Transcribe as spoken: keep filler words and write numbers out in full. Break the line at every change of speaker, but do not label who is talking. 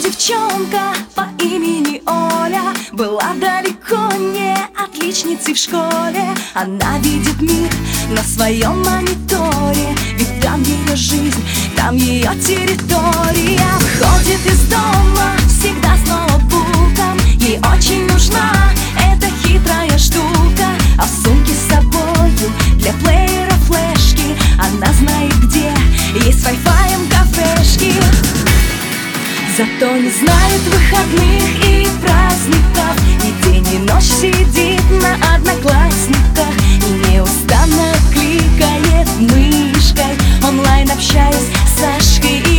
девчонка по имени Оля была далеко не отличницей в школе. Она видит мир на своем мониторе, ведь там ее жизнь, там ее территория. Выходит из дома всегда с ноутбуком, ей очень нужна эта хитрая штука. А в сумке с собою для плеера флешки, она знает, где есть с вай-фаем кафешки. Зато не знает выходных и праздников, ни день, ни ночь сидит на одноклассниках и неустанно кликает мышкой, онлайн общаясь с Сашкой и